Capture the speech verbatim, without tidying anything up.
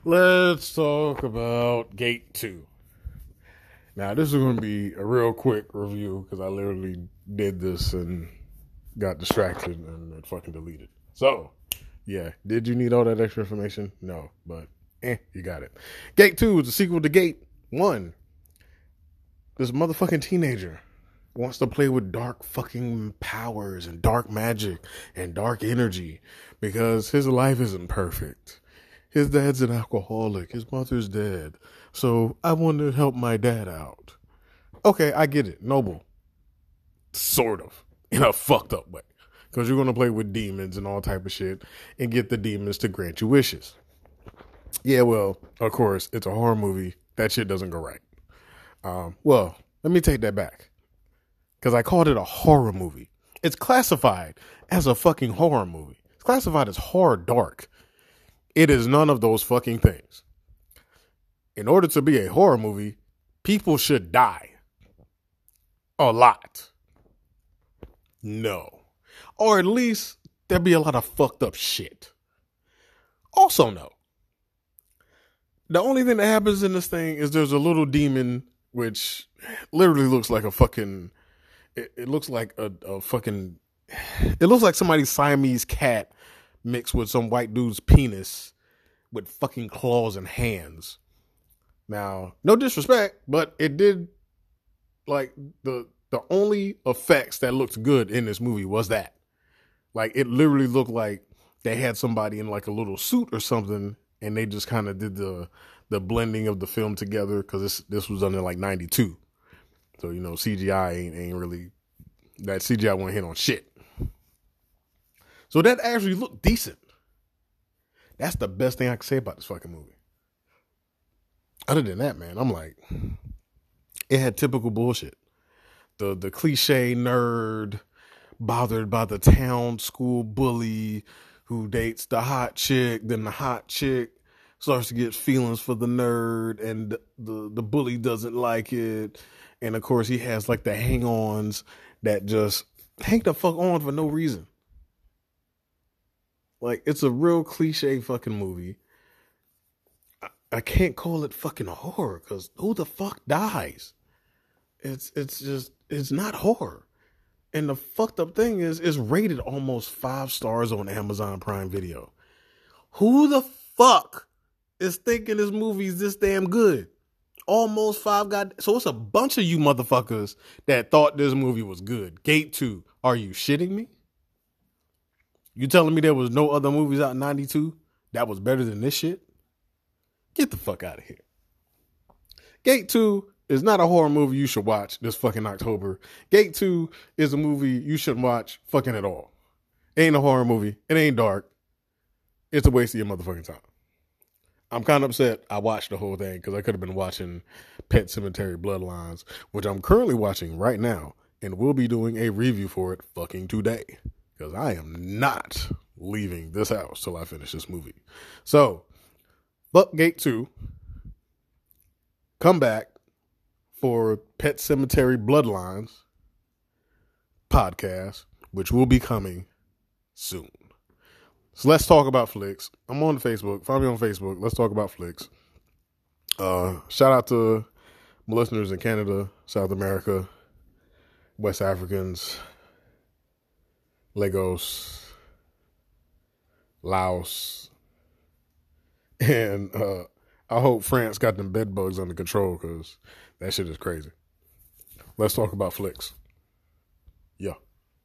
Let's talk about Gate two. Now, this is going to be a real quick review because I literally did this and got distracted and it fucking deleted. So, yeah, did you need all that extra information? No, but eh, you got it. Gate two is the sequel to Gate one. This motherfucking teenager wants to play with dark fucking powers and dark magic and dark energy because his life isn't perfect. His dad's an alcoholic. His mother's dead. So I want to help my dad out. Okay, I get it. Noble. Sort of. In a fucked up way. Because you're going to play with demons and all type of shit and get the demons to grant you wishes. Yeah, well, of course, it's a horror movie. That shit doesn't go right. Um, well, let me take that back. Because I called it a horror movie. It's classified as a fucking horror movie. It's classified as horror dark. It is none of those fucking things. In order to be a horror movie, people should die. A lot. No. Or at least there'd be a lot of fucked up shit. Also no. The only thing that happens in this thing is there's a little demon which literally looks like a fucking... It, it looks like a, a fucking... It looks like somebody's Siamese cat mixed with some white dude's penis with fucking claws and hands. Now, no disrespect, but it did, like, the the only effects that looked good in this movie was that. Like, it literally looked like they had somebody in, like, a little suit or something, and they just kind of did the the blending of the film together, because this, this was done in, like, ninety-two. So, you know, C G I ain't, ain't really, that C G I won't hit on shit. So that actually looked decent. That's the best thing I can say about this fucking movie. Other than that, man, I'm like, it had typical bullshit. The the cliche nerd bothered by the town school bully who dates the hot chick, then the hot chick starts to get feelings for the nerd, and the, the, the bully doesn't like it. And of course, he has like the hang-ons that just hang the fuck on for no reason. Like, it's a real cliche fucking movie. I, I can't call it fucking horror because who the fuck dies? It's it's just, it's not horror. And the fucked up thing is, it's rated almost five stars on Amazon Prime Video. Who the fuck is thinking this movie is this damn good? Almost five god. So it's a bunch of you motherfuckers that thought this movie was good. Gate two. Are you shitting me? You telling me there was no other movies out in ninety-two that was better than this shit? Get the fuck out of here. Gate two is not a horror movie you should watch this fucking October. Gate two is a movie you shouldn't watch fucking at all. It ain't a horror movie. It ain't dark. It's a waste of your motherfucking time. I'm kind of upset I watched the whole thing because I could have been watching Pet Sematary Bloodlines, which I'm currently watching right now and will be doing a review for it fucking today. Because I am not leaving this house till I finish this movie. So, fuck Gate two. Come back for Pet Sematary Bloodlines podcast, which will be coming soon. So let's talk about flicks. I'm on Facebook. Find me on Facebook. Let's talk about flicks. Uh, shout out to my listeners in Canada, South America, West Africans, Lagos, Laos, and uh, I hope France got them bed bugs under control because that shit is crazy. Let's talk about flicks. Yeah.